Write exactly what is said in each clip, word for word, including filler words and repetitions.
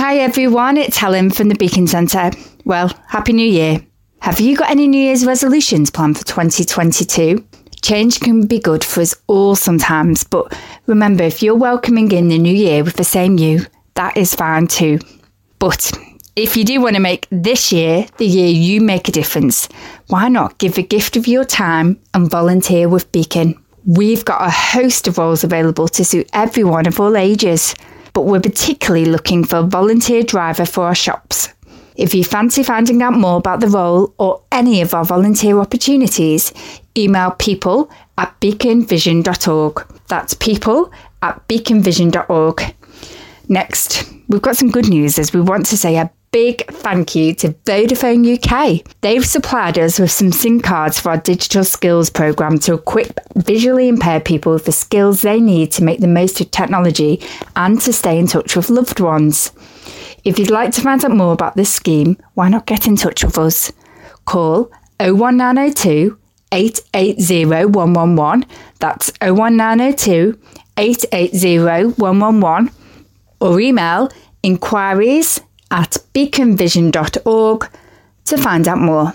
Hi everyone, it's Helen from the Beacon Centre. Well, Happy New Year. Have you got any New Year's resolutions planned for twenty twenty-two? Change can be good for us all sometimes, but remember, if you're welcoming in the new year with the same you, that is fine too. But if you do want to make this year the year you make a difference, why not give a gift of your time and volunteer with Beacon? We've got a host of roles available to suit everyone of all ages, but we're particularly looking for a volunteer driver for our shops. If you fancy finding out more about the role or any of our volunteer opportunities, email people at beacon vision dot org. That's people at beacon vision dot org. Next, we've got some good news as we want to say a big thank you to Vodafone U K. They've supplied us with some SIM cards for our digital skills programme to equip visually impaired people with the skills they need to make the most of technology and to stay in touch with loved ones. If you'd like to find out more about this scheme, why not get in touch with us? Call oh one nine oh two, eight eight oh, one one one. That's oh one nine oh two, eight eight oh, one one one. Or email inquiries at beacon vision dot org to find out more.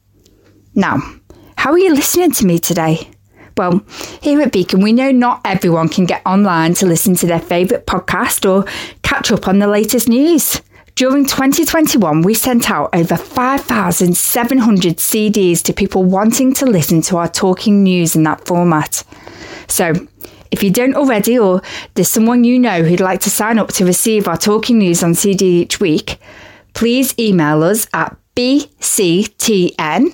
Now, how are you listening to me today? Well, here at Beacon, we know not everyone can get online to listen to their favourite podcast or catch up on the latest news. During twenty twenty-one, we sent out over five thousand seven hundred C Ds to people wanting to listen to our talking news in that format. So, if you don't already, or there's someone you know who'd like to sign up to receive our talking news on C D each week, please email us at b c t n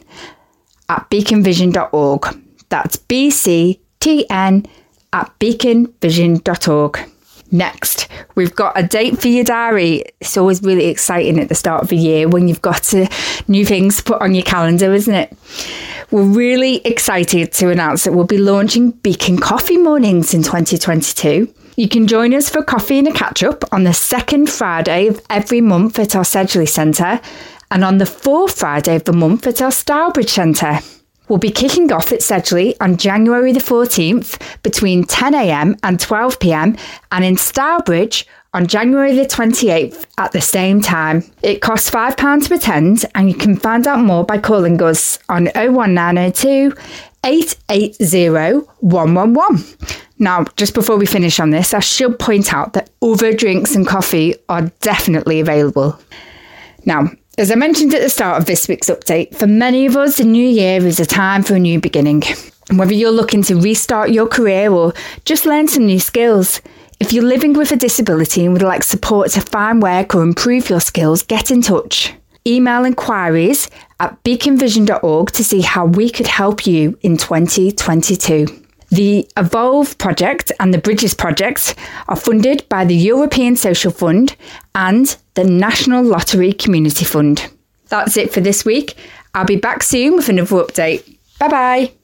at beacon vision dot org. That's b c t n at beacon vision dot org. Next, we've got a date for your diary. It's always really exciting at the start of the year when you've got uh, new things to put on your calendar, isn't it? We're really excited to announce that we'll be launching Beacon Coffee Mornings in twenty twenty-two. You can join us for coffee and a catch-up on the second Friday of every month at our Sedgley Centre and on the fourth Friday of the month at our Stourbridge Centre. We'll be kicking off at Sedgley on January the fourteenth between ten a m and twelve p m and in Stourbridge on January the twenty-eighth at the same time. It costs five pounds to attend and you can find out more by calling us on oh one nine oh two, eight eight oh, one one one. Now, just before we finish on this, I should point out that other drinks and coffee are definitely available. Now, as I mentioned at the start of this week's update, for many of us, the new year is a time for a new beginning. Whether you're looking to restart your career or just learn some new skills, if you're living with a disability and would like support to find work or improve your skills, get in touch. Email inquiries at beacon vision dot org to see how we could help you in twenty twenty-two. The Evolve project and the Bridges project are funded by the European Social Fund and the National Lottery Community Fund. That's it for this week. I'll be back soon with another update. Bye bye.